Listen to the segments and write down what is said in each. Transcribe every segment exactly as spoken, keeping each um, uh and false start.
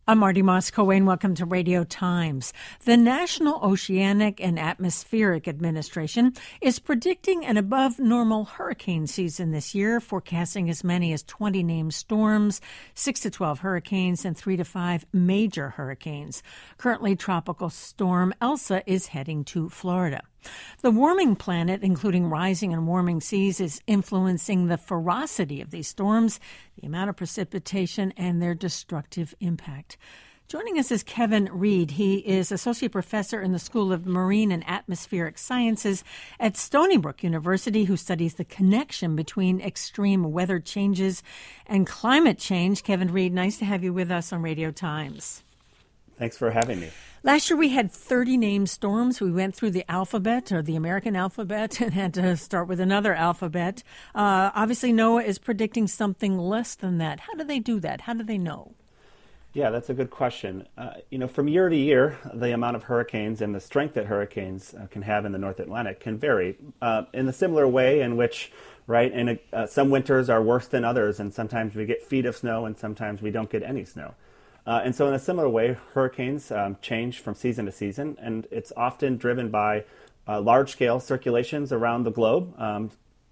I'm Marty Moscow, and welcome to Radio Times. The National Oceanic and Atmospheric Administration is predicting an above-normal hurricane season this year, forecasting as many as twenty named storms, six to twelve hurricanes, and three to five major hurricanes. Currently, Tropical Storm Elsa is heading to Florida. The warming planet, including rising and warming seas, is influencing the ferocity of these storms, the amount of precipitation, and their destructive impact. Joining us is Kevin Reed. He is Associate Professor in the School of Marine and Atmospheric Sciences at Stony Brook University, who studies the connection between extreme weather changes and climate change. Kevin Reed, nice to have you with us on Radio Times. Thanks for having me. Last year we had thirty named storms. We went through the alphabet, or the American alphabet, and had to start with another alphabet. Uh, obviously, NOAA is predicting something less than that. How do they do that? How do they know? Yeah, that's a good question. Uh, you know, from year to year, the amount of hurricanes and the strength that hurricanes uh, can have in the North Atlantic can vary uh, in a similar way in which, right, in a, uh, some winters are worse than others, and sometimes we get feet of snow and sometimes we don't get any snow. Uh, and so in a similar way, hurricanes um, change from season to season, and it's often driven by uh, large-scale circulations around the globe. Um,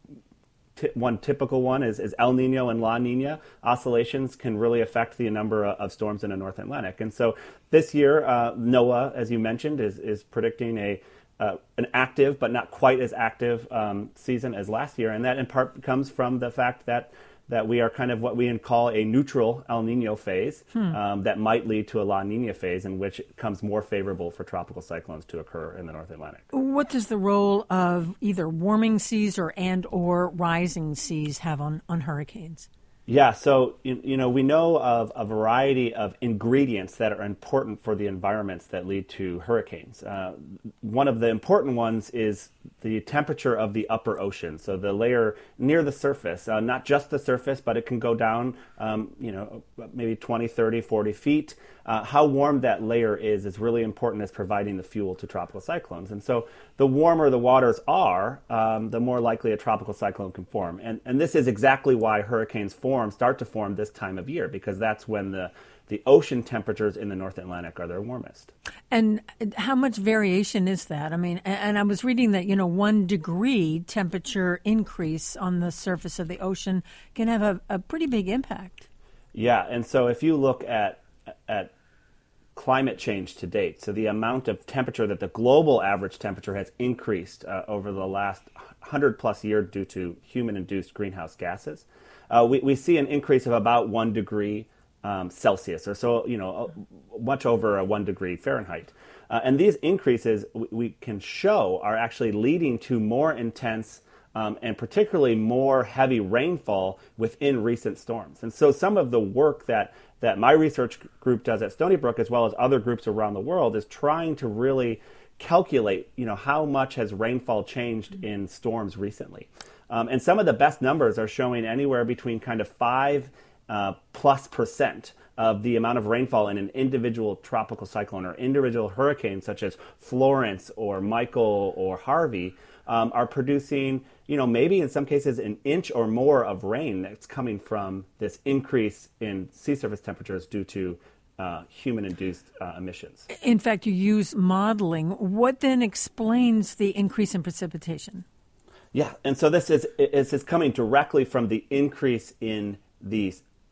t- one typical one is, is El Nino and La Nina. Oscillations can really affect the number of storms in the North Atlantic. And so this year, uh, NOAA, as you mentioned, is, is predicting a uh, an active but not quite as active um, season as last year. And that in part comes from the fact that that we are kind of what we call a neutral El Nino phase hmm. um, that might lead to a La Nina phase in which it becomes more favorable for tropical cyclones to occur in the North Atlantic. What does the role of either warming seas or and or rising seas have on, on hurricanes? Yeah, so, you, you know, we know of a variety of ingredients that are important for the environments that lead to hurricanes. Uh, one of the important ones is the temperature of the upper ocean, so the layer near the surface, uh, not just the surface, but it can go down, um, you know, maybe twenty, thirty, forty feet. Uh, how warm that layer is is really important as providing the fuel to tropical cyclones. And so the warmer the waters are, um, the more likely a tropical cyclone can form. And, and this is exactly why hurricanes form, start to form this time of year, because that's when the the ocean temperatures in the North Atlantic are their warmest. And how much variation is that? I mean, and I was reading that, you know, one degree temperature increase on the surface of the ocean can have a, a pretty big impact. Yeah, and so if you look at at climate change to date, so the amount of temperature that the global average temperature has increased uh, over the last one hundred plus years due to human-induced greenhouse gases, uh, we, we see an increase of about one degree Um, Celsius, or so, you know, much over a one degree Fahrenheit. Uh, and these increases we, we can show are actually leading to more intense um, and particularly more heavy rainfall within recent storms. And so some of the work that, that my research group does at Stony Brook, as well as other groups around the world, is trying to really calculate, you know, how much has rainfall changed in storms recently. Um, and some of the best numbers are showing anywhere between kind of five Uh, plus percent of the amount of rainfall in an individual tropical cyclone or individual hurricane, such as Florence or Michael or Harvey, um, are producing, you know, maybe in some cases an inch or more of rain that's coming from this increase in sea surface temperatures due to uh, human-induced uh, emissions. In fact, you use modeling. What then explains the increase in precipitation? Yeah, and so this is, this is coming directly from the increase in the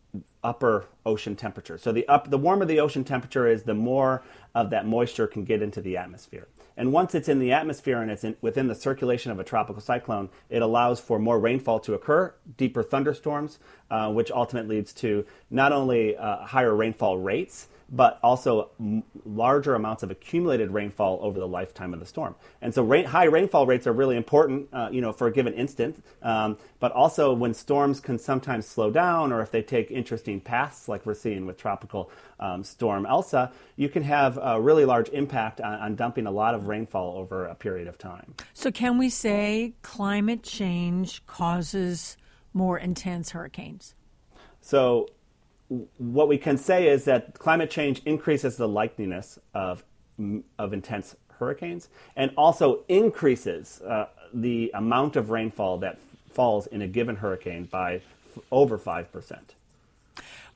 upper ocean temperature. So the up, the warmer the ocean temperature is, the more of that moisture can get into the atmosphere. And once it's in the atmosphere and it's in, within the circulation of a tropical cyclone, it allows for more rainfall to occur, deeper thunderstorms, uh, which ultimately leads to not only uh, higher rainfall rates, but also m- larger amounts of accumulated rainfall over the lifetime of the storm. And so rain, high rainfall rates are really important, uh, you know, for a given instant. Um, but also when storms can sometimes slow down, or if they take interesting paths, like we're seeing with tropical um, storm Elsa, you can have a really large impact on, on dumping a lot of rainfall over a period of time. So can we say climate change causes more intense hurricanes? So what we can say is that climate change increases the likeliness of of intense hurricanes, and also increases uh, the amount of rainfall that f- falls in a given hurricane by f- over five percent.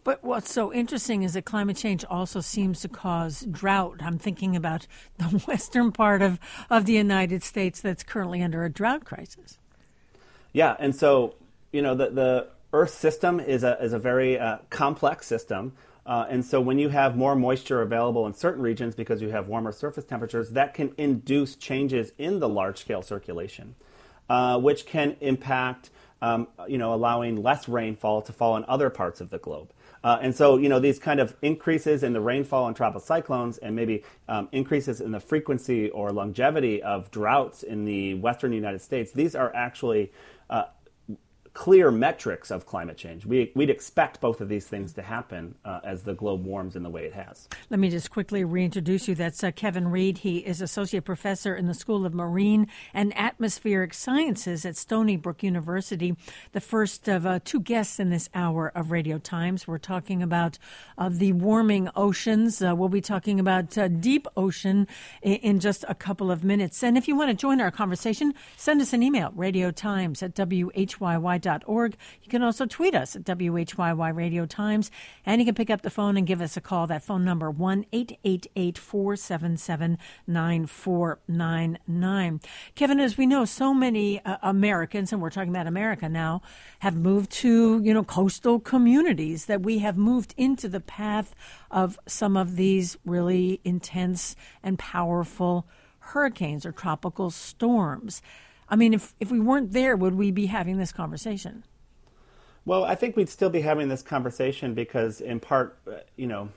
But what's so interesting is that climate change also seems to cause drought. I'm thinking about the western part of, of the United States that's currently under a drought crisis. Yeah, and so, you know, the, the Earth system is a, is a very uh, complex system. Uh, and so when you have more moisture available in certain regions because you have warmer surface temperatures, that can induce changes in the large-scale circulation, uh, which can impact, um, you know, allowing less rainfall to fall in other parts of the globe. Uh, and so, you know, these kind of increases in the rainfall and tropical cyclones and maybe um, increases in the frequency or longevity of droughts in the western United States, these are actually uh, clear metrics of climate change. We, we'd expect both of these things to happen uh, as the globe warms in the way it has. Let me just quickly reintroduce you. That's uh, Kevin Reed. He is Associate Professor in the School of Marine and Atmospheric Sciences at Stony Brook University. The first of uh, two guests in this hour of Radio Times. We're talking about uh, the warming oceans. Uh, we'll be talking about uh, deep ocean in, in just a couple of minutes. And if you want to join our conversation, send us an email, radiotimes at w h y y dot org. You can also tweet us at W H Y Y Radio Times, and you can pick up the phone and give us a call. That phone number, one eight eight eight, four seven seven, nine four nine nine. Kevin, as we know, so many uh, Americans, and we're talking about America now, have moved to, you know, coastal communities, that we have moved into the path of some of these really intense and powerful hurricanes or tropical storms. I mean, if, if we weren't there, would we be having this conversation? Well, I think we'd still be having this conversation because, in part, uh, you know,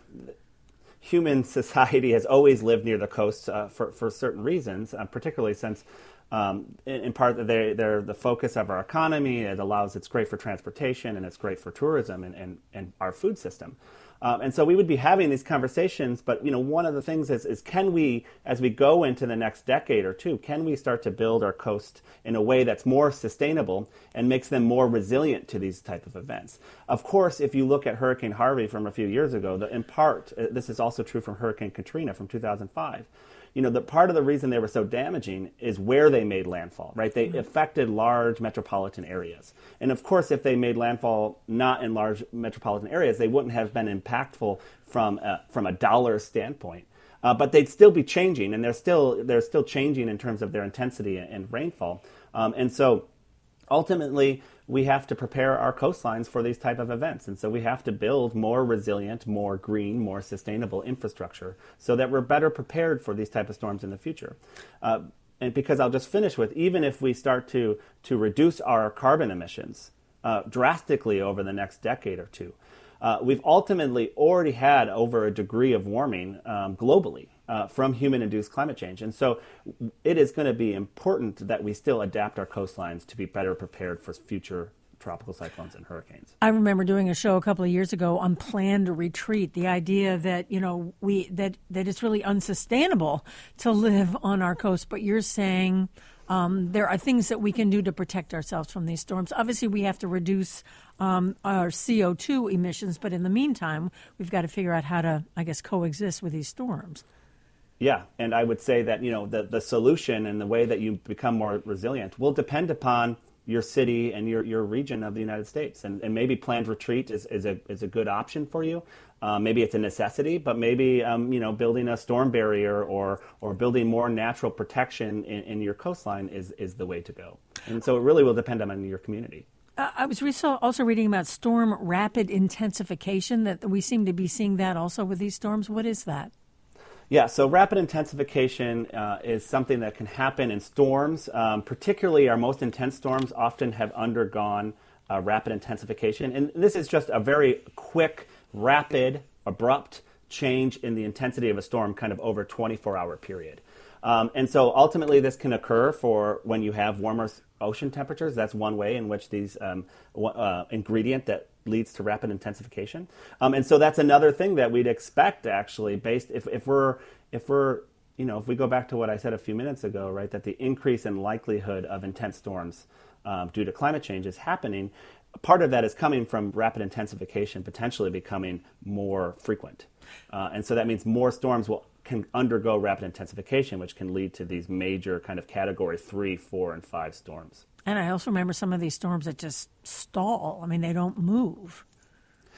human society has always lived near the coast uh, for, for certain reasons, uh, particularly since, um, in, in part, they, they're the focus of our economy. It allows, it's great for transportation, and it's great for tourism and, and, and our food system. Um, and so we would be having these conversations, but, you know, one of the things is, is can we, as we go into the next decade or two, can we start to build our coast in a way that's more sustainable and makes them more resilient to these type of events? Of course, if you look at Hurricane Harvey from a few years ago, the, in part, uh, this is also true from Hurricane Katrina from two thousand five. You know, the part of the reason they were so damaging is where they made landfall, right? They mm-hmm. affected large metropolitan areas. And of course, if they made landfall not in large metropolitan areas, they wouldn't have been impactful from a, from a dollar standpoint. Uh, but they'd still be changing, and they're still they're still changing in terms of their intensity and, and rainfall. Um, and so ultimately, we have to prepare our coastlines for these type of events. And so we have to build more resilient, more green, more sustainable infrastructure so that we're better prepared for these type of storms in the future. Uh, and because I'll just finish with, even if we start to, to reduce our carbon emissions uh, drastically over the next decade or two, uh, we've ultimately already had over a degree of warming um, globally. Uh, from human-induced climate change. And so it is going to be important that we still adapt our coastlines to be better prepared for future tropical cyclones and hurricanes. I remember doing a show a couple of years ago on planned retreat, the idea that, you know, we that, that it's really unsustainable to live on our coast. But you're saying um, there are things that we can do to protect ourselves from these storms. Obviously, we have to reduce um, our C O two emissions, but in the meantime, we've got to figure out how to, I guess, coexist with these storms. Yeah, and I would say that, you know, the, the solution and the way that you become more resilient will depend upon your city and your, your region of the United States. And, and maybe planned retreat is, is, a, is a good option for you. Uh, maybe it's a necessity, but maybe, um, you know, building a storm barrier or or building more natural protection in, in your coastline is, is the way to go. And so it really will depend on your community. Uh, I was also reading about storm rapid intensification, that we seem to be seeing that also with these storms. What is that? Yeah, so rapid intensification uh, is something that can happen in storms. Um, particularly our most intense storms often have undergone uh, rapid intensification. And this is just a very quick, rapid, abrupt change in the intensity of a storm kind of over a twenty-four hour period. Um, and so ultimately this can occur for when you have warmer ocean temperatures. That's one way in which these um, uh, ingredient that leads to rapid intensification. Um, and so that's another thing that we'd expect actually based if, if we're if we're you know if we go back to what I said a few minutes ago, right, that the increase in likelihood of intense storms um, due to climate change is happening. Part of that is coming from rapid intensification potentially becoming more frequent. Uh, and so that means more storms will can undergo rapid intensification, which can lead to these major kind of category three, four, and five storms. And I also remember some of these storms that just stall. I mean, they don't move.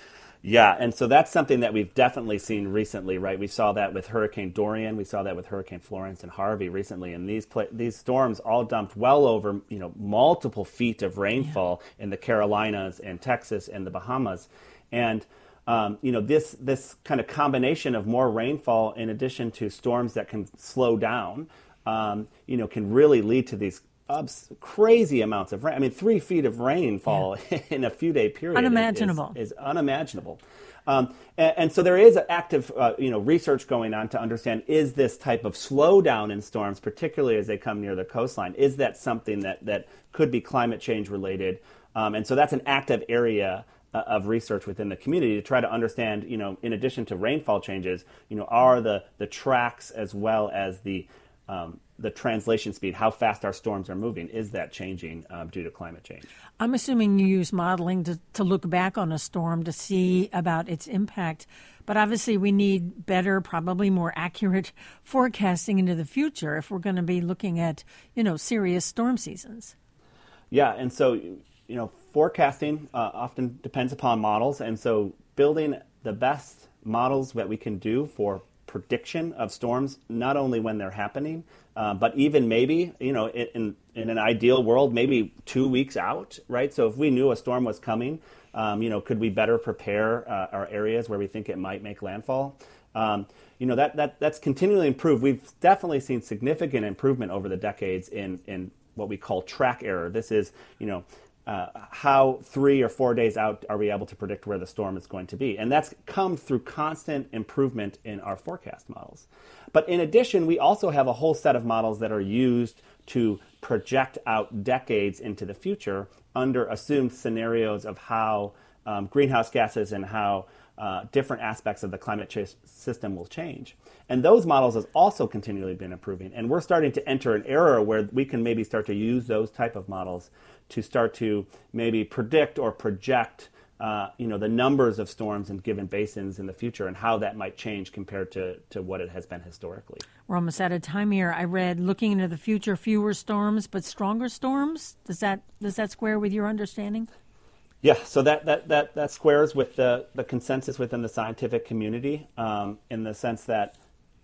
Yeah, and so that's something that we've definitely seen recently, right? We saw that with Hurricane Dorian, we saw that with Hurricane Florence and Harvey recently, and these pla- these storms all dumped well over, you know, multiple feet of rainfall yeah. in the Carolinas and Texas and the Bahamas, and um, you know this this kind of combination of more rainfall in addition to storms that can slow down, um, you know, can really lead to these Abs- crazy amounts of rain. I mean, three feet of rainfall yeah. in a few day period unimaginable. Is, is unimaginable. Um, and, and so there is active, uh, you know, research going on to understand, is this type of slowdown in storms, particularly as they come near the coastline, is that something that, that could be climate change related? Um, and so that's an active area uh, of research within the community to try to understand, you know, in addition to rainfall changes, you know, are the, the tracks as well as the um, the translation speed, how fast our storms are moving, is that changing uh, due to climate change? I'm assuming you use modeling to, to look back on a storm to see about its impact. But obviously we need better, probably more accurate forecasting into the future if we're going to be looking at, you know, serious storm seasons. Yeah, and so, you know, forecasting uh, often depends upon models. And so building the best models that we can do for prediction of storms, not only when they're happening, uh, but even maybe, you know, in, in an ideal world, maybe two weeks out, right? So if we knew a storm was coming, um, you know, could we better prepare uh, our areas where we think it might make landfall? Um, you know, that, that that's continually improved. We've definitely seen significant improvement over the decades in, in what we call track error. This is, you know, Uh, how three or four days out are we able to predict where the storm is going to be? And that's come through constant improvement in our forecast models. But in addition, we also have a whole set of models that are used to project out decades into the future under assumed scenarios of how um, greenhouse gases and how uh, different aspects of the climate ch- system will change. And those models have also continually been improving. And we're starting to enter an era where we can maybe start to use those type of models to start to maybe predict or project, uh, you know, the numbers of storms in given basins in the future and how that might change compared to, to what it has been historically. We're almost out of time here. I read looking into the future, fewer storms, but stronger storms. Does that does that square with your understanding? Yeah, so that that that, that squares with the, the consensus within the scientific community um, in the sense that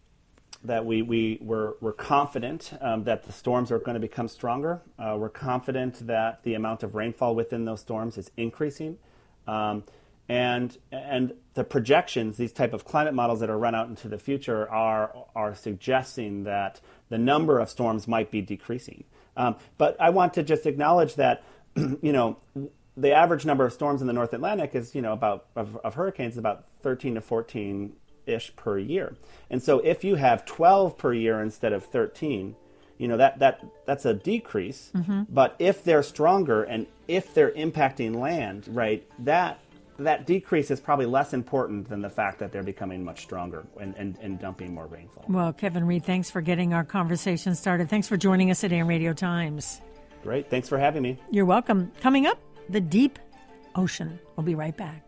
that we, we, we're, we're confident um, that the storms are going to become stronger. Uh, we're confident that the amount of rainfall within those storms is increasing. Um, and and the projections, these type of climate models that are run out into the future are, are suggesting that the number of storms might be decreasing. Um, but I want to just acknowledge that, you know, the average number of storms in the North Atlantic is, you know, about, of, of hurricanes, about thirteen to fourteen ish per year. And so if you have twelve per year instead of thirteen, you know, that, that that's a decrease. Mm-hmm. But if they're stronger and if they're impacting land, right, that that decrease is probably less important than the fact that they're becoming much stronger and, and, and dumping more rainfall. Well, Kevin Reed, thanks for getting our conversation started. Thanks for joining us today on Radio Times. Great. Thanks for having me. You're welcome. Coming up, the deep ocean. We'll be right back.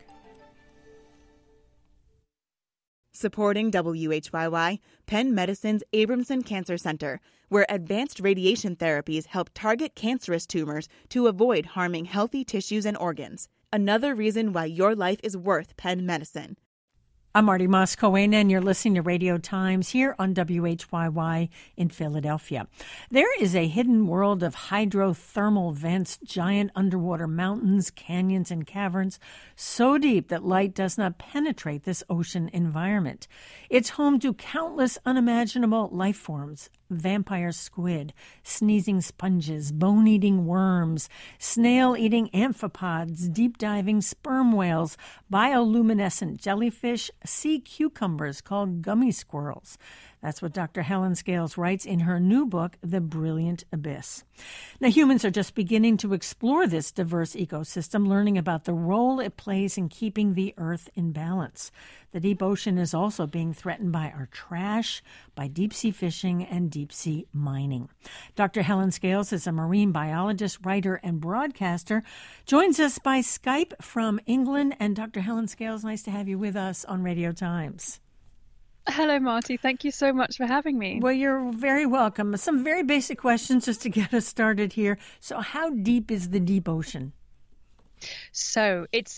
Supporting W H Y Y, Penn Medicine's Abramson Cancer Center, where advanced radiation therapies help target cancerous tumors to avoid harming healthy tissues and organs. Another reason why your life is worth Penn Medicine. I'm Marty Moscoena, and you're listening to Radio Times here on W H Y Y in Philadelphia. There is a hidden world of hydrothermal vents, giant underwater mountains, canyons, and caverns so deep that light does not penetrate this ocean environment. It's home to countless unimaginable life forms: vampire squid, sneezing sponges, bone-eating worms, snail-eating amphipods, deep-diving sperm whales, bioluminescent jellyfish, sea cucumbers called gummy squirrels. That's what Doctor Helen Scales writes in her new book, The Brilliant Abyss. Now, humans are just beginning to explore this diverse ecosystem, learning about the role it plays in keeping the Earth in balance. The deep ocean is also being threatened by our trash, by deep-sea fishing, and deep-sea mining. Doctor Helen Scales is a marine biologist, writer, and broadcaster, joins us by Skype from England. And Doctor Helen Scales, nice to have you with us on Radio Times. Hello, Marty. Thank you so much for having me. Well, you're very welcome. Some very basic questions just to get us started here. So how deep is the deep ocean? So it's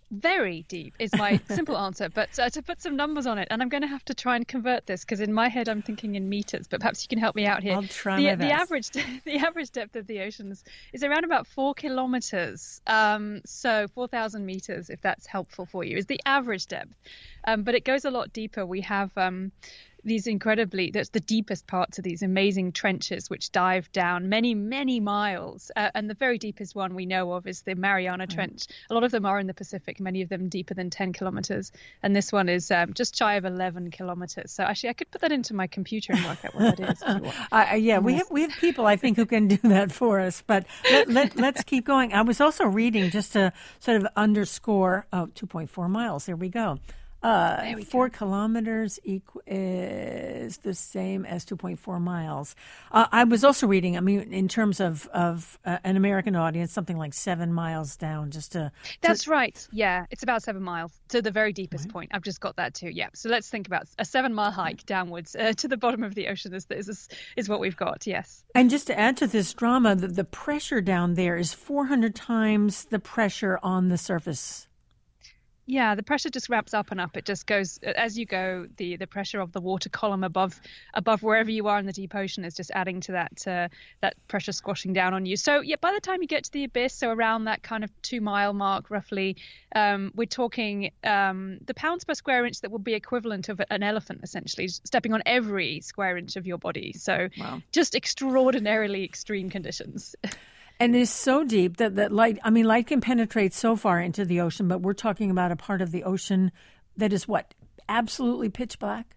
Very deep is my simple answer, but uh, to put some numbers on it, and I'm going to have to try and convert this because in my head I'm thinking in meters, but perhaps you can help me out here. I'll try the, my the best. average the average depth of the oceans is around about four kilometers, um, so four thousand meters, if that's helpful for you, is the average depth. Um, but it goes a lot deeper. We have um, these incredibly, that's the deepest parts of these amazing trenches which dive down many, many miles. Uh, and the very deepest one we know of is the Mariana mm. Trench. A lot of them are in the Pacific, many of them deeper than ten kilometers. And this one is um, just shy of eleven kilometers. So actually, I could put that into my computer and work out what that is. If you want. Uh, yeah, we have we have people, I think, who can do that for us. But let, let, let's keep going. I was also reading, just to sort of underscore, oh, two point four miles. There we go. Uh, four go. kilometers equ- is the same as two point four miles. Uh, I was also reading, I mean, in terms of, of uh, an American audience, something like seven miles down just to... That's to... right. Yeah, it's about seven miles to the very deepest right. point. I've just got that too. Yeah. So let's think about a seven mile hike downwards uh, to the bottom of the ocean is, is, is what we've got. Yes. And just to add to this drama, the, the pressure down there is four hundred times the pressure on the surface. Yeah, the pressure just ramps up and up. It just goes as you go. The the pressure of the water column above above wherever you are in the deep ocean is just adding to that uh, that pressure squashing down on you. So yeah, by the time you get to the abyss, so around that kind of two mile mark roughly, um, we're talking um, the pounds per square inch that will be equivalent of an elephant essentially stepping on every square inch of your body. So wow. Just extraordinarily extreme conditions. And it's so deep that, that light, I mean, light can penetrate so far into the ocean, but we're talking about a part of the ocean that is what? Absolutely pitch black?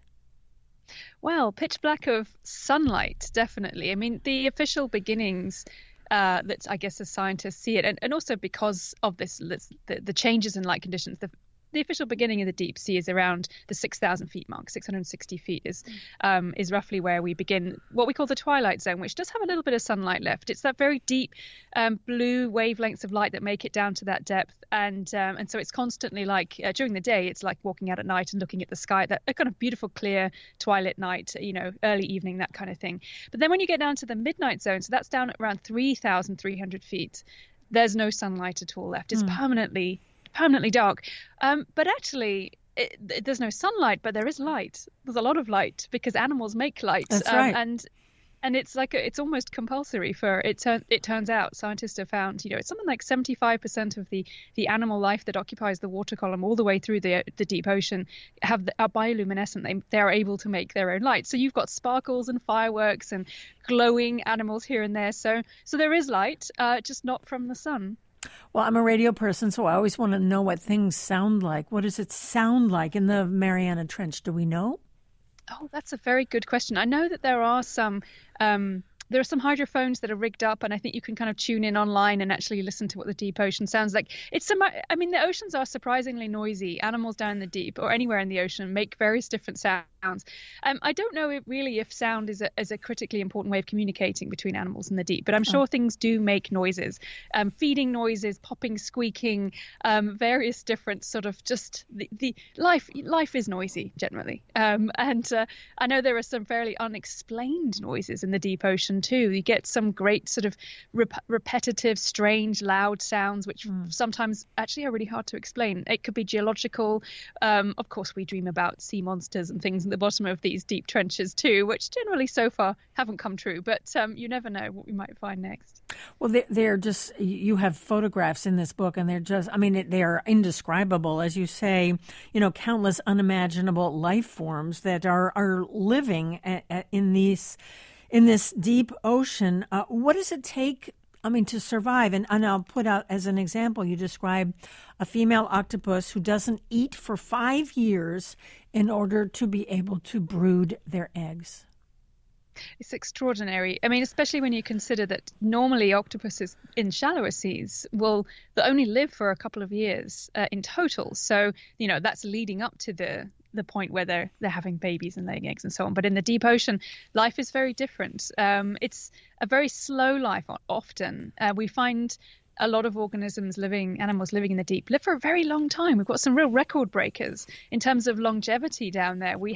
Well, pitch black of sunlight, definitely. I mean, the official beginnings uh, that I guess as scientists see it, and, and also because of this, this the, the changes in light conditions, the The official beginning of the deep sea is around the six thousand feet mark. six hundred sixty feet is um, is roughly where we begin what we call the twilight zone, which does have a little bit of sunlight left. It's that very deep um, blue wavelengths of light that make it down to that depth. And um, and so it's constantly like uh, during the day, it's like walking out at night and looking at the sky, that a kind of beautiful, clear twilight night, you know, early evening, that kind of thing. But then when you get down to the midnight zone, so that's down at around three thousand three hundred feet, there's no sunlight at all left. It's mm. permanently permanently dark. Um, but actually, it, it, there's no sunlight, but there is light. There's a lot of light because animals make light. That's um, right. And and it's like a, it's almost compulsory for it. Turn, it turns out scientists have found, you know, it's something like seventy-five percent of the the animal life that occupies the water column all the way through the the deep ocean have are bioluminescent. They they are able to make their own light. So you've got sparkles and fireworks and glowing animals here and there. So so there is light, uh, just not from the sun. Well, I'm a radio person, so I always want to know what things sound like. What does it sound like in the Mariana Trench? Do we know? Oh, that's a very good question. I know that there are some um, there are some hydrophones that are rigged up, and I think you can kind of tune in online and actually listen to what the deep ocean sounds like. It's some, I mean, the oceans are surprisingly noisy. Animals down in the deep or anywhere in the ocean make various different sounds. Um, I don't know if really if sound is a, is a critically important way of communicating between animals in the deep, but I'm sure oh. things do make noises, um, feeding noises, popping, squeaking, um, various different sort of just the, the life. Life is noisy generally, um, and uh, I know there are some fairly unexplained noises in the deep ocean too. You get some great sort of rep- repetitive, strange, loud sounds, which mm. sometimes actually are really hard to explain. It could be geological. Um, of course, we dream about sea monsters and things in the bottom of these deep trenches too, which generally so far haven't come true. But um, you never know what we might find next. Well, they're, they're just, you have photographs in this book, and they're just, I mean, they are indescribable. As you say, you know, countless unimaginable life forms that are, are living at, at, in these in this deep ocean. Uh, what does it take, I mean, to survive? And, and I'll put out as an example, you describe a female octopus who doesn't eat for five years in order to be able to brood their eggs. It's extraordinary. I mean, especially when you consider that normally octopuses in shallower seas will only live for a couple of years uh, in total. So, you know, that's leading up to the the point where they're they're having babies and laying eggs and so on. But in the deep ocean, life is very different. Um, it's a very slow life often. Uh, we find a lot of organisms living, animals living in the deep, live for a very long time. We've got some real record breakers in terms of longevity down there. We have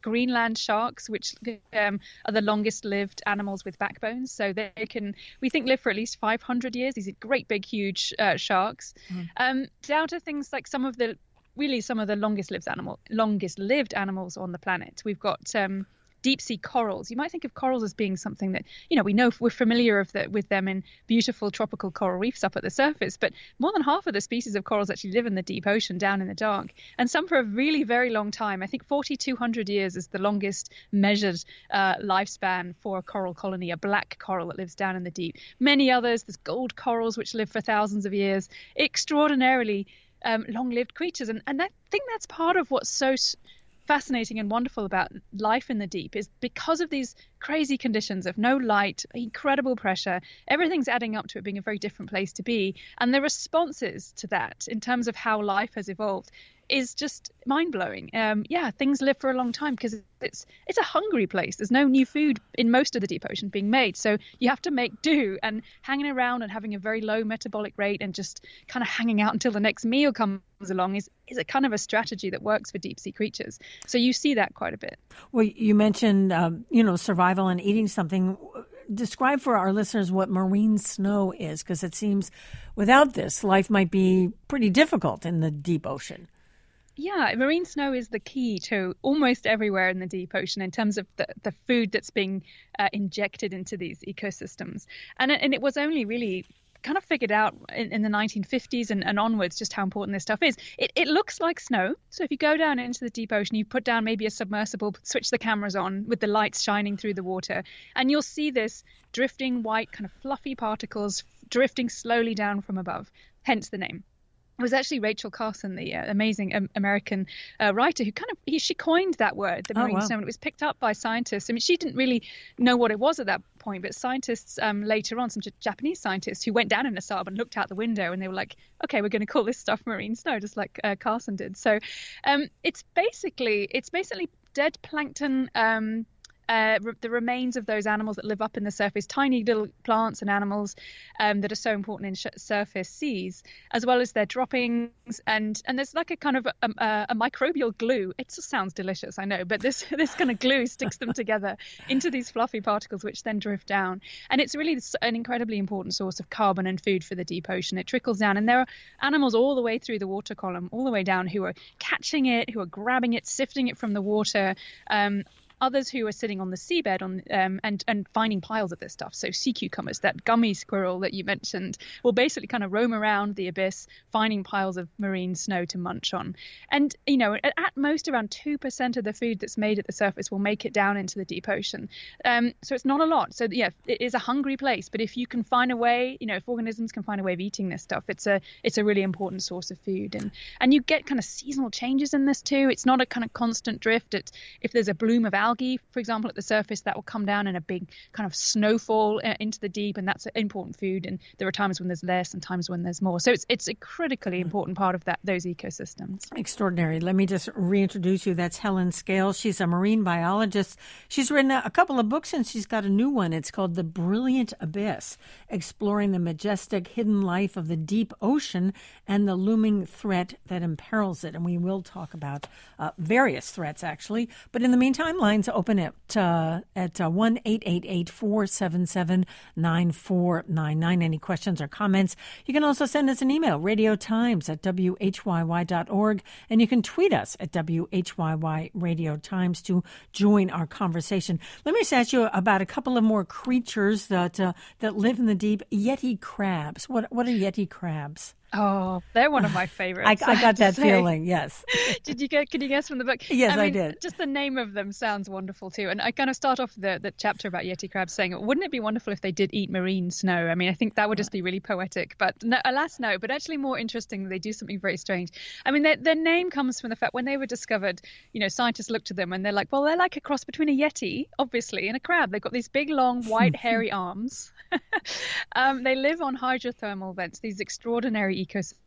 Greenland sharks, which um, are the longest lived animals with backbones. So they can, we think, live for at least five hundred years. These are great, big, huge uh, sharks. Mm. Um, down to things like some of the, really some of the longest lived animal, longest lived animals on the planet. We've got um, deep sea corals. You might think of corals as being something that, you know, we know we're familiar of the, with them in beautiful tropical coral reefs up at the surface, but more than half of the species of corals actually live in the deep ocean, down in the dark, and some for a really very long time. I think forty-two hundred years is the longest measured uh, lifespan for a coral colony, a black coral that lives down in the deep. Many others, there's gold corals which live for thousands of years. Extraordinarily um, long-lived creatures, and, and I think that's part of what's so fascinating and wonderful about life in the deep, is because of these crazy conditions of no light, incredible pressure, everything's adding up to it being a very different place to be. And the responses to that in terms of how life has evolved is just mind-blowing. Um, yeah, things live for a long time because it's it's a hungry place. There's no new food in most of the deep ocean being made. So you have to make do, and hanging around and having a very low metabolic rate and just kind of hanging out until the next meal comes along is, is a kind of a strategy that works for deep sea creatures. So you see that quite a bit. Well, you mentioned, um, you know, survival and eating something. Describe for our listeners what marine snow is, because it seems without this, life might be pretty difficult in the deep ocean. Yeah, marine snow is the key to almost everywhere in the deep ocean in terms of the, the food that's being uh, injected into these ecosystems. And, and it was only really kind of figured out in, in the nineteen fifties and, and onwards just how important this stuff is. It, it looks like snow. So if you go down into the deep ocean, you put down maybe a submersible, switch the cameras on with the lights shining through the water, and you'll see this drifting white kind of fluffy particles drifting slowly down from above, hence the name. It was actually Rachel Carson, the uh, amazing um, American uh, writer, who kind of he, she coined that word, the marine oh, wow. snow, and it was picked up by scientists. I mean, she didn't really know what it was at that point, but scientists um, later on, some J- Japanese scientists who went down in a sub and looked out the window, and they were like, "Okay, we're going to call this stuff marine snow," just like uh, Carson did. So, um, it's basically it's basically dead plankton. Um, Uh, re- the remains of those animals that live up in the surface, tiny little plants and animals um, that are so important in sh- surface seas, as well as their droppings. And and there's like a kind of a, a, a microbial glue. It just sounds delicious, I know, but this this kind of glue sticks them together into these fluffy particles, which then drift down. And it's really an incredibly important source of carbon and food for the deep ocean. It trickles down, and there are animals all the way through the water column, all the way down, who are catching it, who are grabbing it, sifting it from the water. Um, Others who are sitting on the seabed on um, and and finding piles of this stuff. So sea cucumbers, that gummy squirrel that you mentioned, will basically kind of roam around the abyss, finding piles of marine snow to munch on. And, you know, at, at most around two percent of the food that's made at the surface will make it down into the deep ocean. Um, so it's not a lot. So, yeah, it is a hungry place. But if you can find a way, you know, if organisms can find a way of eating this stuff, it's a it's a really important source of food. And and you get kind of seasonal changes in this too. It's not a kind of constant drift. It's, if there's a bloom of algae, for example, at the surface, that will come down in a big kind of snowfall uh, into the deep, and that's important food. And there are times when there's less and times when there's more. So it's it's a critically important part of that those ecosystems. Extraordinary. Let me just reintroduce you. That's Helen Scales. She's a marine biologist. She's written a, a couple of books, and she's got a new one. It's called The Brilliant Abyss, Exploring the Majestic Hidden Life of the Deep Ocean and the Looming Threat that Imperils It. And we will talk about uh, various threats, actually. But in the meantime, lines open at uh, at uh, one eight eight eight, four seven seven, nine four nine nine. Any questions or comments? You can also send us an email, radio times at w h y y dot org, and you can tweet us at W H Y Y Radio Times to join our conversation. Let me just ask you about a couple of more creatures that uh, that live in the deep. Yeti crabs. What what are Yeti crabs? Oh, they're one of my favorites. I, I got that feeling, yes. Did you get, could you guess from the book? Yes, I, mean, I did. Just the name of them sounds wonderful too. And I kind of start off the, the chapter about Yeti crabs saying, wouldn't it be wonderful if they did eat marine snow? I mean, I think that would just be really poetic, but no, alas, no. But actually more interesting, they do something very strange. I mean, their, their name comes from the fact when they were discovered, you know, scientists looked at them and they're like, well, they're like a cross between a Yeti, obviously, and a crab. They've got these big, long, white, hairy arms. um, they live on hydrothermal vents, these extraordinary ecosystems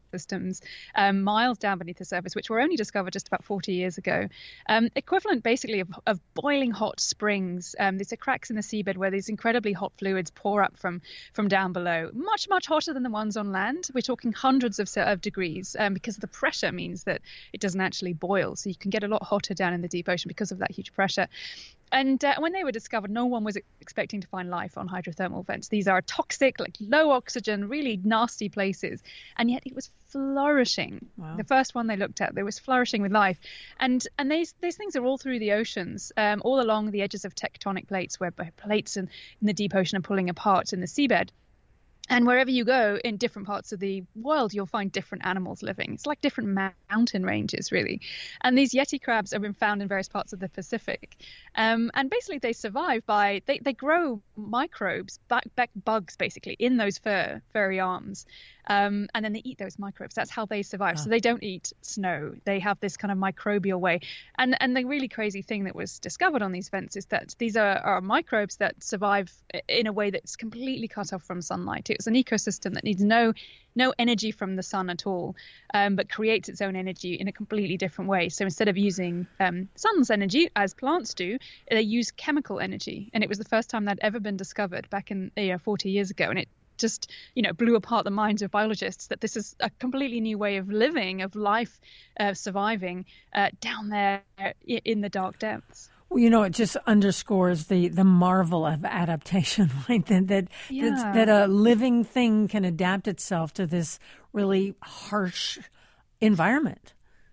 systems um, miles down beneath the surface, which were only discovered just about forty years ago. Um, equivalent basically of, of boiling hot springs. Um, these are cracks in the seabed where these incredibly hot fluids pour up from, from down below. Much, much hotter than the ones on land. We're talking hundreds of, of degrees um, because the pressure means that it doesn't actually boil. So you can get a lot hotter down in the deep ocean because of that huge pressure. And uh, when they were discovered, no one was expecting to find life on hydrothermal vents. These are toxic, like low oxygen, really nasty places. And yet it was flourishing. Wow. The first one they looked at, it was flourishing with life. And and these these things are all through the oceans, um, all along the edges of tectonic plates, where plates in, in the deep ocean are pulling apart in the seabed. And wherever you go in different parts of the world, you'll find different animals living. It's like different mountain ranges, really. And these Yeti crabs have been found in various parts of the Pacific. Um, and basically, they survive by, they, they grow microbes, back, back bugs, basically, in those fur, furry arms. Um, and then they eat those microbes. That's how they survive. Oh. So they don't eat snow. They have this kind of microbial way. And and the really crazy thing that was discovered on these vents is that these are, are microbes that survive in a way that's completely cut off from sunlight. It's an ecosystem that needs no no energy from the sun at all, um, but creates its own energy in a completely different way. So instead of using um, sun's energy, as plants do, they use chemical energy. And it was the first time that'd ever been discovered back in you know, forty years ago. And it just, you know, blew apart the minds of biologists that this is a completely new way of living, of life, uh, surviving uh, down there in the dark depths. Well, you know, it just underscores the, the marvel of adaptation, right? That that, yeah. that that a living thing can adapt itself to this really harsh environment.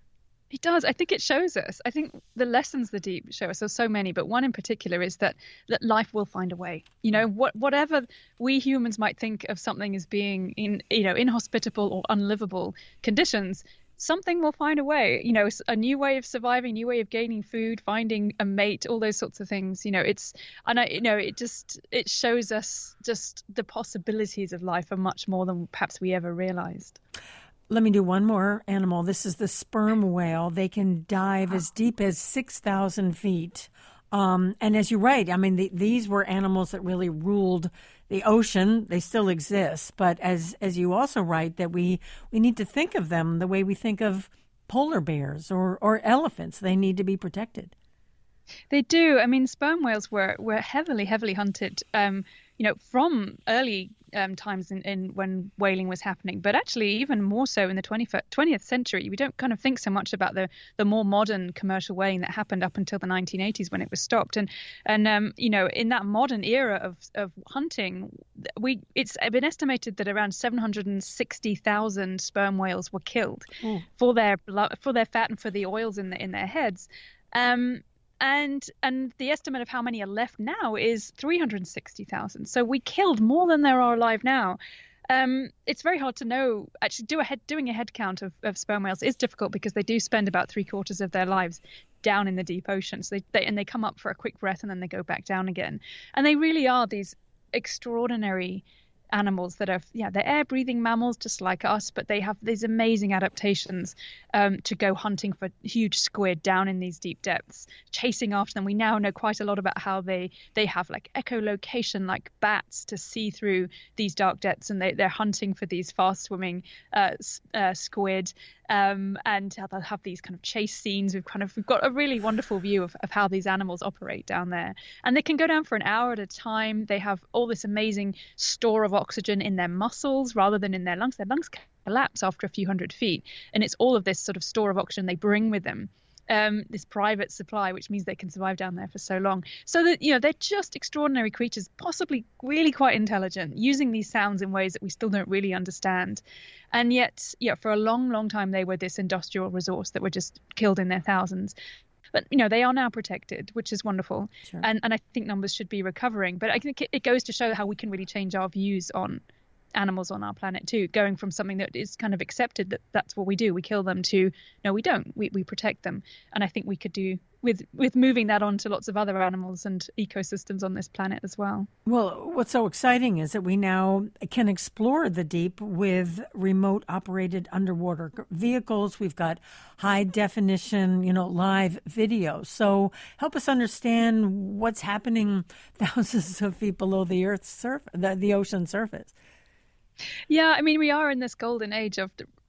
It does. I think it shows us. I think the lessons the deep show us, there's so many, but one in particular is that that life will find a way. You know, what whatever we humans might think of something as being in, you know, inhospitable or unlivable conditions, something will find a way. You know, a new way of surviving, new way of gaining food, finding a mate, all those sorts of things. You know, it's and I, you know, it just it shows us just the possibilities of life are much more than perhaps we ever realized. Let me do one more animal. This is the sperm whale. They can dive as deep as six thousand feet. Um, and as you write, I mean, the, these were animals that really ruled the ocean. They still exist. But as as you also write, that we, we need to think of them the way we think of polar bears or, or elephants. They need to be protected. They do. I mean, sperm whales were, were heavily, heavily hunted, um, you know, from early um, times in, in when whaling was happening, but actually even more so in the twentieth century. We don't kind of think so much about the, the more modern commercial whaling that happened up until the nineteen eighties when it was stopped. And, and um, you know, in that modern era of, of hunting, we it's been estimated that around seven hundred sixty thousand sperm whales were killed mm. for their blood, for their fat and for the oils in the, in their heads. Um, And and the estimate of how many are left now is three hundred sixty thousand. So we killed more than there are alive now. Um, it's very hard to know. Actually, do a head, doing a head count of, of sperm whales is difficult because they do spend about three quarters of their lives down in the deep ocean. So they, they and they come up for a quick breath and then they go back down again. And they really are these extraordinary animals that are, yeah, they're air-breathing mammals just like us, but they have these amazing adaptations um, to go hunting for huge squid down in these deep depths, chasing after them. We now know quite a lot about how they they have like echolocation, like bats, to see through these dark depths, and they, they're hunting for these fast-swimming uh, uh, squid. Um, and they'll have these kind of chase scenes. We've kind of we've got a really wonderful view of, of how these animals operate down there. And they can go down for an hour at a time. They have all this amazing store of oxygen in their muscles rather than in their lungs. Their lungs collapse after a few hundred feet. And it's all of this sort of store of oxygen they bring with them. Um, this private supply, which means they can survive down there for so long. So that, you know, they're just extraordinary creatures, possibly really quite intelligent, using these sounds in ways that we still don't really understand. And yet, yeah, for a long, long time, they were this industrial resource that were just killed in their thousands. But, you know, they are now protected, which is wonderful. Sure. And, and I think numbers should be recovering. But I think it goes to show how we can really change our views on animals on our planet too, going from something that is kind of accepted that that's what we do, we kill them, to no, we don't, we we protect them. And I think we could do with with moving that on to lots of other animals and ecosystems on this planet as well. Well, what's so exciting is that we now can explore the deep with remote operated underwater vehicles. We've got high definition, you know, live video. So help us understand what's happening thousands of feet below the Earth's surface, the, the ocean surface. Yeah, I mean, we are in this golden age of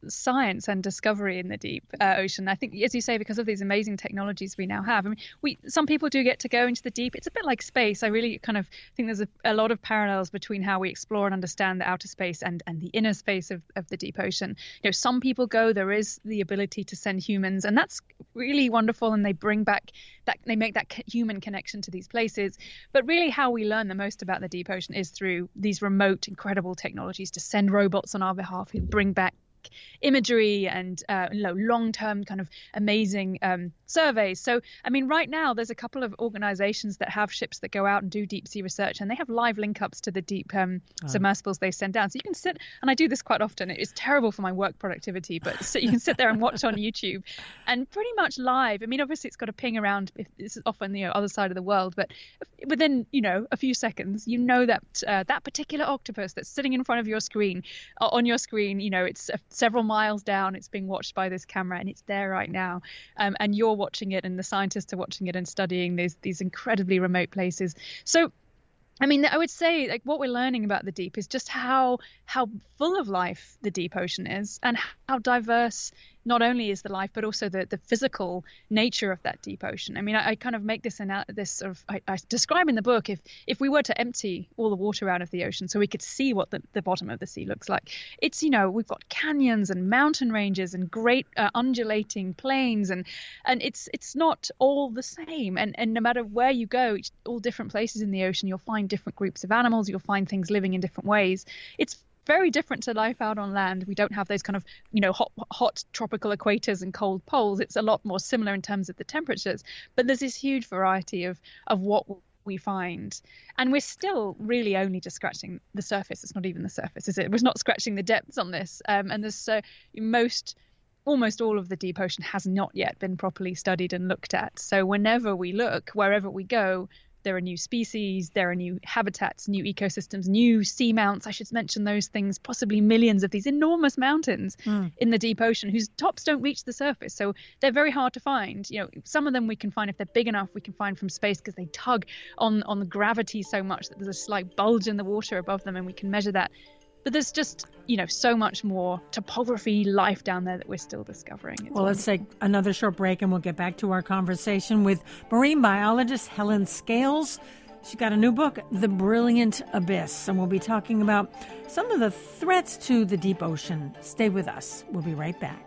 science and discovery in the deep uh, ocean. I think, as you say, because of these amazing technologies we now have. I mean, we some people do get to go into the deep. It's a bit like space. I really kind of think there's a, a lot of parallels between how we explore and understand the outer space and, and the inner space of, of the deep ocean. You know, some people go, there is the ability to send humans, and that's really wonderful, and they bring back that, they make that human connection to these places. But really how we learn the most about the deep ocean is through these remote, incredible technologies to send robots on our behalf who bring back imagery and uh, long-term kind of amazing um, surveys. So, I mean, right now there's a couple of organizations that have ships that go out and do deep sea research, and they have live link-ups to the deep um, oh. submersibles they send down. So you can sit, and I do this quite often. It's terrible for my work productivity, but so you can sit there and watch on YouTube, and pretty much live. I mean, obviously it's got a ping around. If this is often the you know, other side of the world, but within you know a few seconds, you know that uh, that particular octopus that's sitting in front of your screen, uh, on your screen, you know, it's a several miles down, it's being watched by this camera, and it's there right now, um, and you're watching it, and the scientists are watching it and studying these these incredibly remote places. So I mean, I would say like what we're learning about the deep is just how how full of life the deep ocean is, and how diverse not only is the life, but also the, the physical nature of that deep ocean. I mean, I, I kind of make this this sort of I, I describe in the book if if we were to empty all the water out of the ocean so we could see what the, the bottom of the sea looks like. It's, you know, we've got canyons and mountain ranges and great uh, undulating plains, and and it's it's not all the same. And and no matter where you go, all different places in the ocean, you'll find different groups of animals. You'll find things living in different ways. It's very different to life out on land. We don't have those kind of, you know, hot, hot tropical equators and cold poles. It's a lot more similar in terms of the temperatures, but there's this huge variety of, of what we find. And we're still really only just scratching the surface. It's not even the surface, is it? We're not scratching the depths on this. Um, and there's so most, almost all of the deep ocean has not yet been properly studied and looked at. So whenever we look, wherever we go, there are new species, there are new habitats, new ecosystems, new seamounts. I should mention those things, possibly millions of these enormous mountains mm. in the deep ocean whose tops don't reach the surface. So they're very hard to find. You know, some of them we can find if they're big enough, we can find from space because they tug on, on the gravity so much that there's a slight bulge in the water above them, and we can measure that. But there's just, you know, so much more topography, life down there that we're still discovering. It's well, let's take another short break and we'll get back to our conversation with marine biologist Helen Scales. She's got a new book, The Brilliant Abyss, and we'll be talking about some of the threats to the deep ocean. Stay with us. We'll be right back.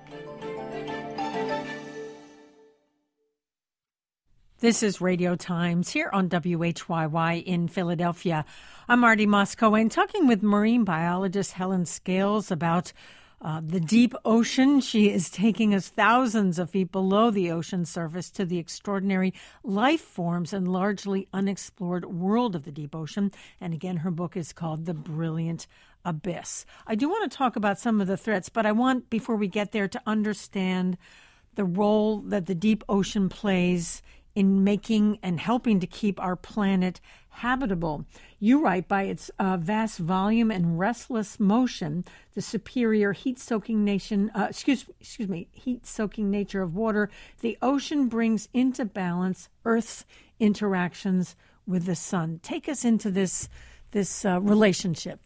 This is Radio Times here on W H Y Y in Philadelphia. I'm Marty Moscow, talking with marine biologist Helen Scales about uh, the deep ocean. She is taking us thousands of feet below the ocean surface to the extraordinary life forms and largely unexplored world of the deep ocean. And again, her book is called The Brilliant Abyss. I do want to talk about some of the threats, but I want, before we get there, to understand the role that the deep ocean plays in making and helping to keep our planet habitable. You write, by its uh, vast volume and restless motion, the superior heat-soaking nation, uh, excuse, excuse me, heat-soaking nature of water, the ocean brings into balance Earth's interactions with the sun. Take us into this this uh, relationship.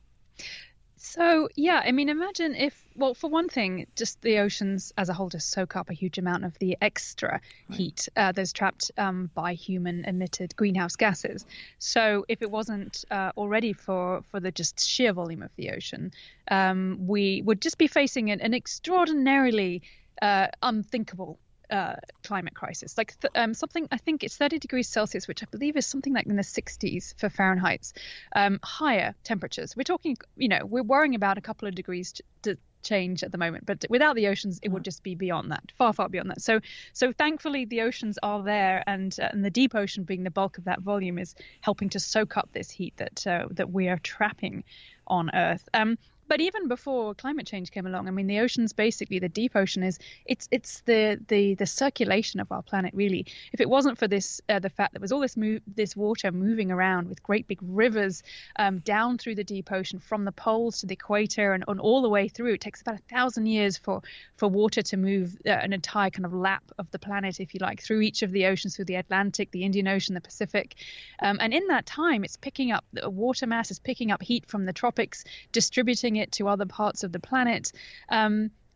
So, yeah, I mean, imagine if, well, for one thing, just the oceans as a whole just soak up a huge amount of the extra right. heat uh, that's trapped um, by human emitted greenhouse gases. So if it wasn't uh, already for, for the just sheer volume of the ocean, um, we would just be facing an, an extraordinarily uh, unthinkable Uh, climate crisis, like th- um, something, I think it's thirty degrees Celsius, which I believe is something like in the sixties for Fahrenheit, um, higher temperatures. We're talking, you know, we're worrying about a couple of degrees to, to change at the moment, but without the oceans, it would just be beyond that, far, far beyond that. So, so thankfully the oceans are there, and uh, and the deep ocean, being the bulk of that volume, is helping to soak up this heat that uh, that we are trapping on Earth. Um, But even before climate change came along, I mean, the oceans, basically, the deep ocean is it's it's the the the circulation of our planet, really. If it wasn't for this, uh, the fact that there was all this move, this water moving around with great big rivers um, down through the deep ocean from the poles to the equator and, and all the way through, it takes about a thousand years for for water to move uh, an entire kind of lap of the planet, if you like, through each of the oceans, through the Atlantic, the Indian Ocean, the Pacific. Um, and in that time, it's picking up the water mass, is picking up heat from the tropics, distributing it to other parts of the planet. Um,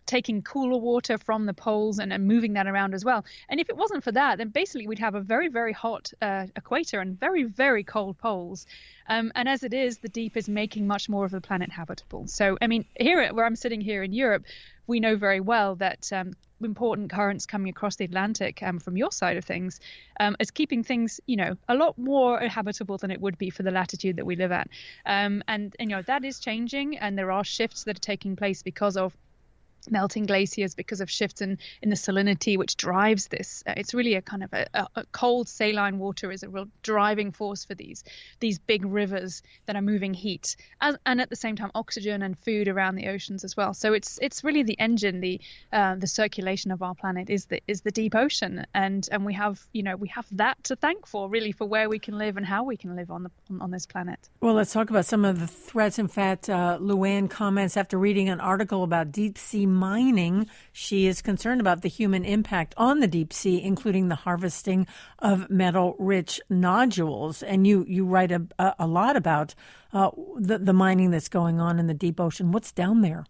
taking cooler water from the poles and, and moving that around as well. And if it wasn't for that, then basically we'd have a very, very hot uh, equator and very, very cold poles. Um, and as it is, the deep is making much more of the planet habitable. So, I mean, here where I'm sitting here in Europe, we know very well that um, important currents coming across the Atlantic um, from your side of things um, is keeping things, you know, a lot more habitable than it would be for the latitude that we live at. Um, and, and, you know, that is changing, and there are shifts that are taking place because of melting glaciers, because of shifts in, in the salinity, which drives this. Uh, it's really a kind of a, a, a cold saline water is a real driving force for these these big rivers that are moving heat, as, and at the same time oxygen and food around the oceans as well. So it's it's really the engine, the uh, the circulation of our planet is the is the deep ocean, and and we have you know we have that to thank for, really, for where we can live and how we can live on the on, on this planet. Well, let's talk about some of the threats. In fact, uh, Luann comments after reading an article about deep sea mining. She is concerned about the human impact on the deep sea, including the harvesting of metal-rich nodules. And you, you write a, a lot about uh, the, the mining that's going on in the deep ocean. What's down there?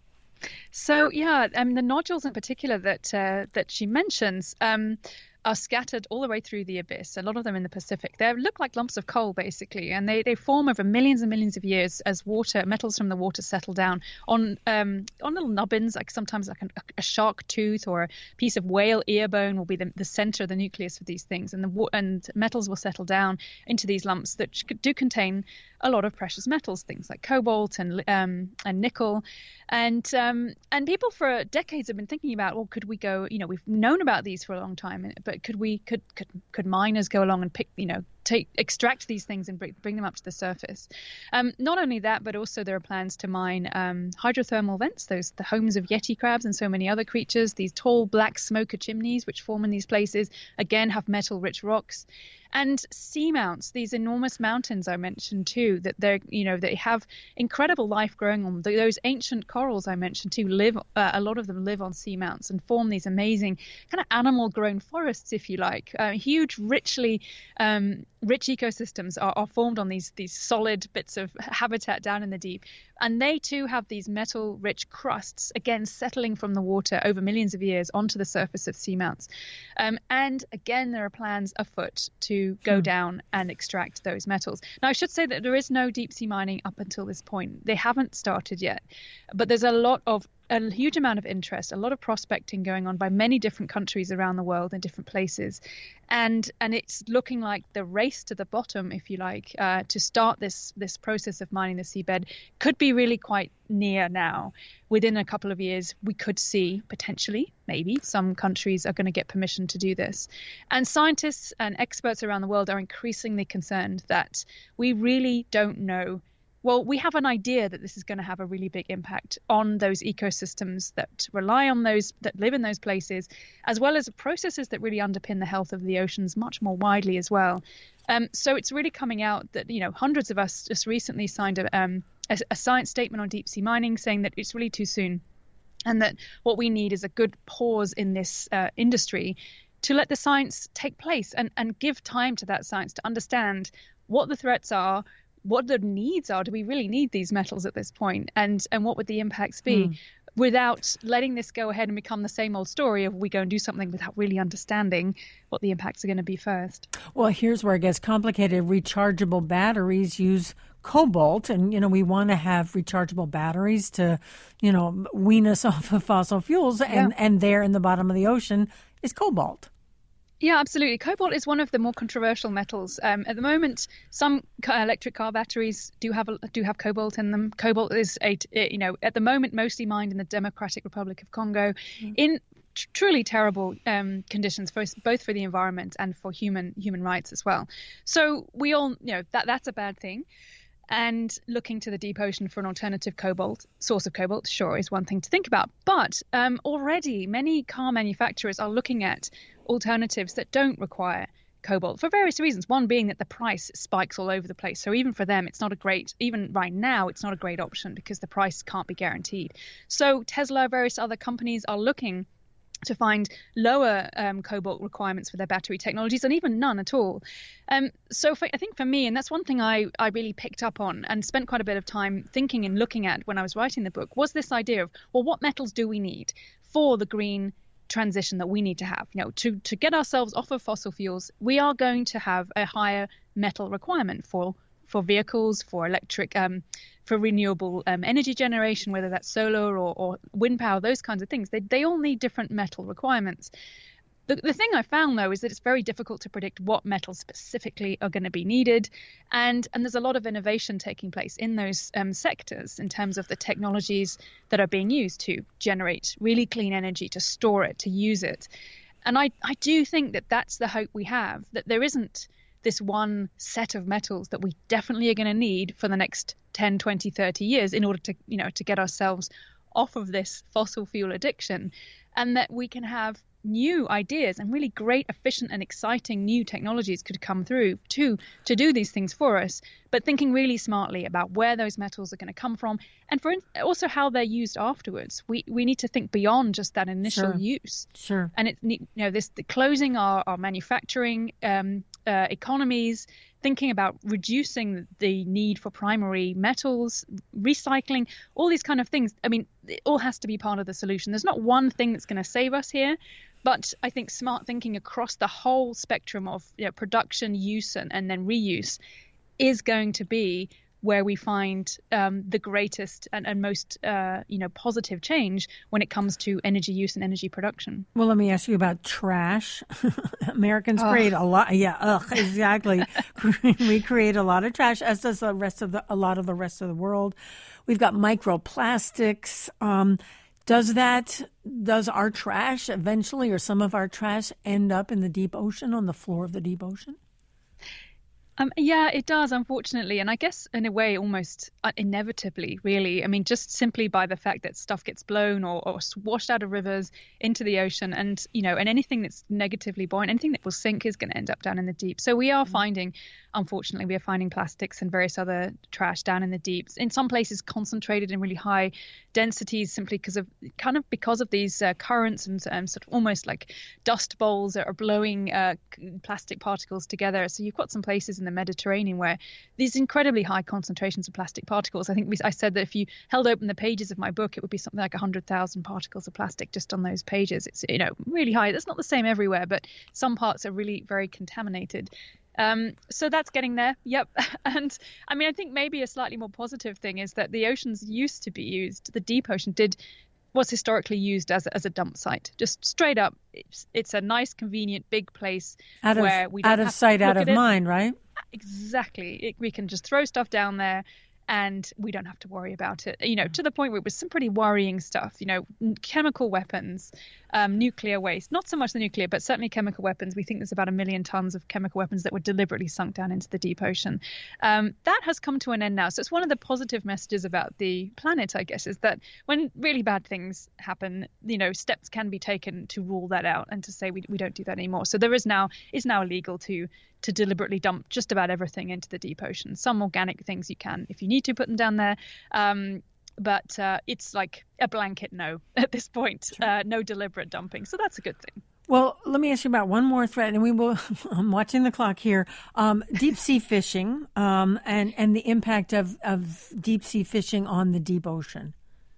So, yeah, um, the nodules in particular that uh, that she mentions um, are scattered all the way through the abyss, a lot of them in the Pacific. They look like lumps of coal, basically, and they, they form over millions and millions of years as water, metals from the water settle down on um, on little nubbins, like sometimes like an, a shark tooth or a piece of whale ear bone will be the, the center, the nucleus of these things, and the and metals will settle down into these lumps that do contain a lot of precious metals, things like cobalt and um, and nickel, and um, and people for decades have been thinking about, well, could we go? You know, we've known about these for a long time, but could we could could could miners go along and pick, you know, take extract these things and bring, bring them up to the surface? Um, not only that, but also there are plans to mine um, hydrothermal vents, those the homes of yeti crabs and so many other creatures. These tall black smoker chimneys which form in these places again have metal-rich rocks. And seamounts, these enormous mountains I mentioned too, that they're, you know, they have incredible life growing on. Those ancient corals I mentioned too live, uh, a lot of them live on seamounts and form these amazing kind of animal-grown forests, if you like. Uh, huge, richly, um, rich ecosystems are, are formed on these these solid bits of habitat down in the deep. And they too have these metal-rich crusts, again, settling from the water over millions of years onto the surface of seamounts. Um, and again, there are plans afoot to go hmm. down and extract those metals. Now, I should say that there is no deep sea mining up until this point. They haven't started yet, but there's a lot of a huge amount of interest, a lot of prospecting going on by many different countries around the world in different places. And and it's looking like the race to the bottom, if you like, uh, to start this this process of mining the seabed could be really quite near now. Within a couple of years, we could see potentially, maybe, some countries are going to get permission to do this. And scientists and experts around the world are increasingly concerned that we really don't know. Well, we have an idea that this is going to have a really big impact on those ecosystems that rely on those, that live in those places, as well as processes that really underpin the health of the oceans much more widely as well. Um, so it's really coming out that, you know, hundreds of us just recently signed a, um, a, a science statement on deep sea mining saying that it's really too soon, and that what we need is a good pause in this uh, industry to let the science take place and, and give time to that science to understand what the threats are, what the needs are. Do we really need these metals at this point? And and what would the impacts be? Mm. Without letting this go ahead and become the same old story of we go and do something without really understanding what the impacts are going to be first. Well, here's where it gets complicated. Rechargeable batteries use cobalt, and, you know, we want to have rechargeable batteries to, you know, wean us off of fossil fuels. And, yeah. and there in the bottom of the ocean is cobalt. Yeah, absolutely. Cobalt is one of the more controversial metals. Um, at the moment, some electric car batteries do have a, do have cobalt in them. Cobalt is a, you know, at the moment mostly mined in the Democratic Republic of Congo, mm. in tr- truly terrible um, conditions for both for the environment and for human human rights as well. So we all, you know, that that's a bad thing. And looking to the deep ocean for an alternative cobalt source of cobalt, sure, is one thing to think about. But um, already many car manufacturers are looking at alternatives that don't require cobalt for various reasons. One being that the price spikes all over the place. So even for them, it's not a great, even right now, it's not a great option because the price can't be guaranteed. So Tesla, various other companies are looking to find lower um, cobalt requirements for their battery technologies, and even none at all. Um, so for, I think for me, and that's one thing I, I really picked up on and spent quite a bit of time thinking and looking at when I was writing the book, was this idea of, well, what metals do we need for the green transition that we need to have? You know, to, to get ourselves off of fossil fuels, we are going to have a higher metal requirement for for vehicles, for electric, um, for renewable um, energy generation, whether that's solar or, or wind power, those kinds of things. They they all need different metal requirements. The, the thing I found, though, is that it's very difficult to predict what metals specifically are going to be needed. And, and there's a lot of innovation taking place in those um, sectors in terms of the technologies that are being used to generate really clean energy, to store it, to use it. And I, I do think that that's the hope we have, that there isn't this one set of metals that we definitely are going to need for the next ten, twenty, thirty years in order to, you know, to get ourselves off of this fossil fuel addiction, and that we can have new ideas and really great, efficient and exciting new technologies could come through to to do these things for us, but thinking really smartly about where those metals are going to come from, and for also how they're used afterwards. We we need to think beyond just that initial Sure. use. Sure. And it, you know, this the closing our, our manufacturing um, uh, economies, thinking about reducing the need for primary metals, recycling, all these kind of things. I mean, it all has to be part of the solution. There's not one thing that's going to save us here, but I think smart thinking across the whole spectrum of, you know, production, use, and, and then reuse is going to be where we find um, the greatest and, and most, uh, you know, positive change when it comes to energy use and energy production. Well, let me ask you about trash. Americans Ugh. create a lot. Yeah, ugh, exactly. We create a lot of trash, as does the rest of the a lot of the rest of the world. We've got microplastics. Um, does that does our trash eventually, or some of our trash, end up in the deep ocean, on the floor of the deep ocean? Um, yeah, it does, unfortunately. And I guess in a way, almost inevitably, really. I mean, just simply by the fact that stuff gets blown or, or washed out of rivers into the ocean. And, you know, and anything that's negatively buoyant, anything that will sink is going to end up down in the deep. So we are mm-hmm. finding, unfortunately, we are finding plastics and various other trash down in the deeps. In some places concentrated in really high densities, simply because of kind of because of these uh, currents and um, sort of almost like dust bowls that are blowing uh, plastic particles together. So you've got some places in the Mediterranean where these incredibly high concentrations of plastic particles. I think we, I said that if you held open the pages of my book, it would be something like one hundred thousand particles of plastic just on those pages. It's, you know, really high. That's not the same everywhere, but some parts are really very contaminated. Um, so that's getting there. Yep. And I mean, I think maybe a slightly more positive thing is that the oceans used to be used, the deep ocean did was historically used as a, as a dump site, just straight up. It's, it's a nice, convenient, big place out of, where we don't out of have sight, to out look of at it. mind, right? Exactly. It, we can just throw stuff down there and we don't have to worry about it, you know, to the point where it was some pretty worrying stuff, you know, chemical weapons, um, nuclear waste, not so much the nuclear, but certainly chemical weapons. We think there's about a million tons of chemical weapons that were deliberately sunk down into the deep ocean. Um, that has come to an end now. So it's one of the positive messages about the planet, I guess, is that when really bad things happen, you know, steps can be taken to rule that out and to say we, we don't do that anymore. So there is now, is now illegal to to deliberately dump just about everything into the deep ocean. Some organic things you can, if you need to, put them down there. Um, but uh, it's like a blanket no at this point, sure. uh, no deliberate dumping. So that's a good thing. Well, let me ask you about one more threat, and we will. I'm watching the clock here. Um, deep sea fishing um, and and the impact of, of deep sea fishing on the deep ocean.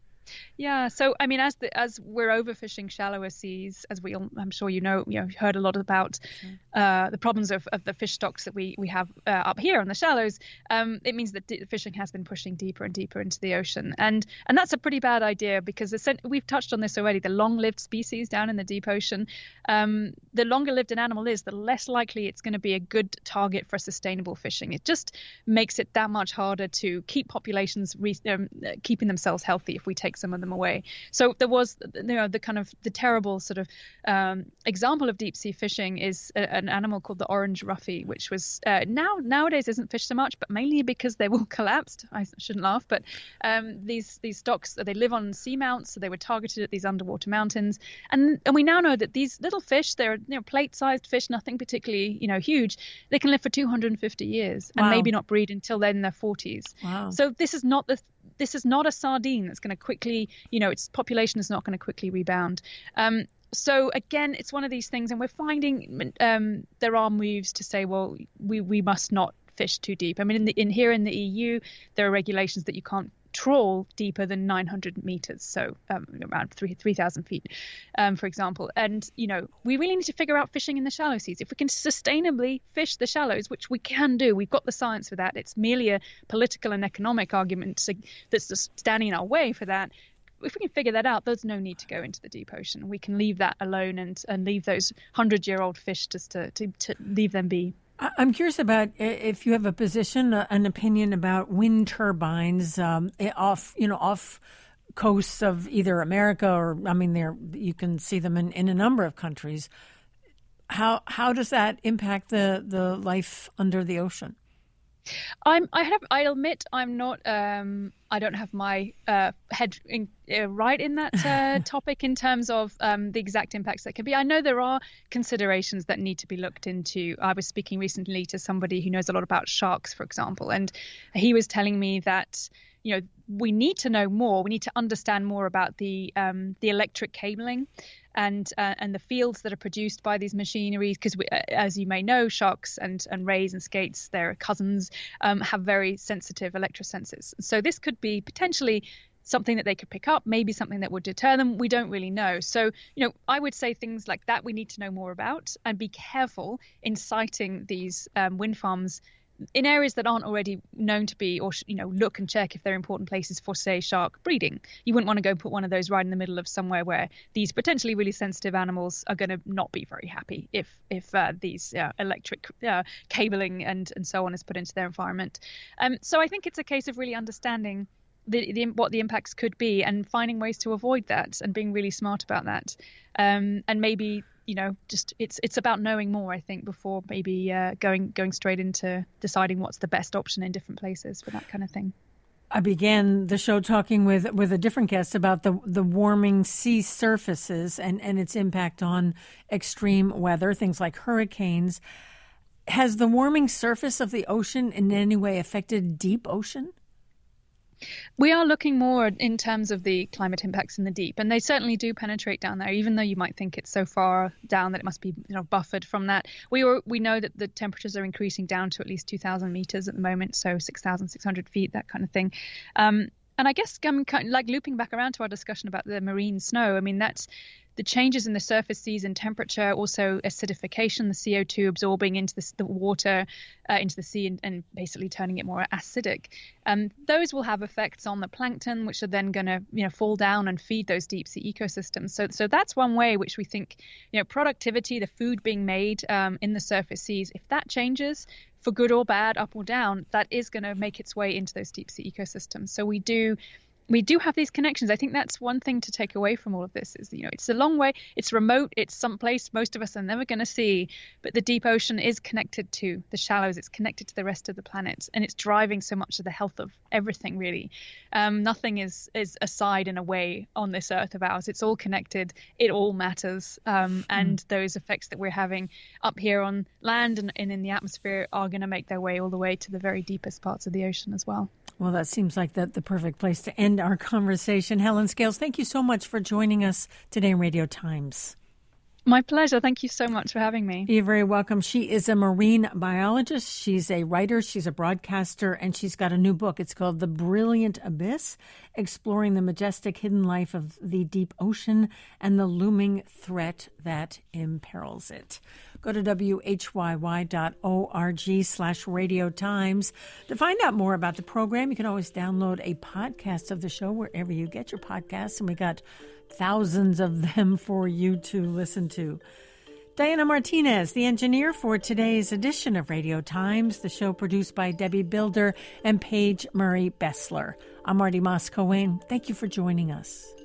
Yeah, so I mean, as the, as we're overfishing shallower seas, as we all, I'm sure you know, you know, heard a lot about uh, the problems of, of the fish stocks that we we have uh, up here on the shallows. Um, it means that the fishing has been pushing deeper and deeper into the ocean, and and that's a pretty bad idea because we've touched on this already. The long-lived species down in the deep ocean, um, the longer-lived an animal is, the less likely it's going to be a good target for sustainable fishing. It just makes it that much harder to keep populations re- um, keeping themselves healthy if we take some of them away. So there was, you know, the kind of the terrible sort of um, example of deep sea fishing is a, an animal called the orange roughy, which was uh, now nowadays isn't fished so much, but mainly because they've all collapsed. I shouldn't laugh, but um, these these stocks, they live on seamounts, so they were targeted at these underwater mountains, and and we now know that these little fish, they're, you know, plate-sized fish, nothing particularly, you know, huge. They can live for two hundred fifty years and wow. maybe not breed until they're in their forties. Wow. So this is not the This is not a sardine that's going to quickly, you know, its population is not going to quickly rebound. Um, so again, it's one of these things, and we're finding um, there are moves to say, well, we, we must not fish too deep. I mean, in, the, in here in the E U, there are regulations that you can't trawl deeper than nine hundred meters, so um, around three thousand feet, um, for example. And, you know, we really need to figure out fishing in the shallow seas. If we can sustainably fish the shallows, which we can do, we've got the science for that. It's merely a political and economic argument that's just standing in our way for that. If we can figure that out, there's no need to go into the deep ocean. We can leave that alone and, and leave those hundred-year-old fish just to, to, to leave them be. I'm curious about if you have a position, an opinion about wind turbines um, off, you know, off coasts of either America or, I mean, there you can see them in, in a number of countries. How how does that impact the, the life under the ocean? I'm. I have. I admit I'm not. Um, I don't have my uh, head in, uh, right in that uh, topic in terms of um, the exact impacts that could be. I know there are considerations that need to be looked into. I was speaking recently to somebody who knows a lot about sharks, for example, and he was telling me that, you know, we need to know more. We need to understand more about the um, the electric cabling and uh, and the fields that are produced by these machineries, because uh, as you may know, sharks and, and rays and skates, their cousins, um, have very sensitive electrosensors. So this could be potentially something that they could pick up, maybe something that would deter them. We don't really know. So, you know, I would say things like that we need to know more about, and be careful in siting these um, wind farms in areas that aren't already known to be, or, you know, look and check if they're important places for, say, shark breeding. You wouldn't want to go put one of those right in the middle of somewhere where these potentially really sensitive animals are going to not be very happy if if uh, these uh, electric uh, cabling and, and so on is put into their environment. Um, so I think it's a case of really understanding the, the what the impacts could be and finding ways to avoid that and being really smart about that. Um, and maybe, you know, just it's it's about knowing more, I think, before maybe uh, going going straight into deciding what's the best option in different places for that kind of thing. I began the show talking with with a different guest about the the warming sea surfaces and, and its impact on extreme weather, things like hurricanes. Has the warming surface of the ocean in any way affected deep ocean? We are looking more in terms of the climate impacts in the deep, and they certainly do penetrate down there, even though you might think it's so far down that it must be, you know, buffered from that. We were, we know that the temperatures are increasing down to at least two thousand meters at the moment, so six thousand six hundred feet, that kind of thing. Um, and I guess um, kind of like looping back around to our discussion about the marine snow, I mean, that's the changes in the surface seas and temperature, also acidification, the C O two absorbing into the, the water, uh, into the sea and, and basically turning it more acidic. Um, those will have effects on the plankton, which are then going to, you know, fall down and feed those deep sea ecosystems. So, so that's one way which we think, you know, productivity, the food being made um, in the surface seas, if that changes, for good or bad, up or down, that is going to make its way into those deep sea ecosystems. So we do. We do have these connections. I think that's one thing to take away from all of this is, you know, it's a long way, it's remote, it's someplace most of us are never going to see, but the deep ocean is connected to the shallows, it's connected to the rest of the planet, and it's driving so much of the health of everything, really. Um, nothing is, is aside in a way on this earth of ours. It's all connected, it all matters, um, and mm. those effects that we're having up here on land and, and in the atmosphere are going to make their way all the way to the very deepest parts of the ocean as well. Well, that seems like the, the perfect place to end our conversation. Helen Scales, thank you so much for joining us today in Radio Times. My pleasure. Thank you so much for having me. You're very welcome. She is a marine biologist. She's a writer. She's a broadcaster, and she's got a new book. It's called The Brilliant Abyss, Exploring the Majestic Hidden Life of the Deep Ocean and the Looming Threat That Imperils It. Go to W H Y Y dot org slash Radio Times. To find out more about the program, you can always download a podcast of the show wherever you get your podcasts, and we got thousands of them for you to listen to. Diana Martinez, the engineer for today's edition of Radio Times, the show produced by Debbie Builder and Paige Murray Bessler. I'm Marty Moss-Coane. Thank you for joining us.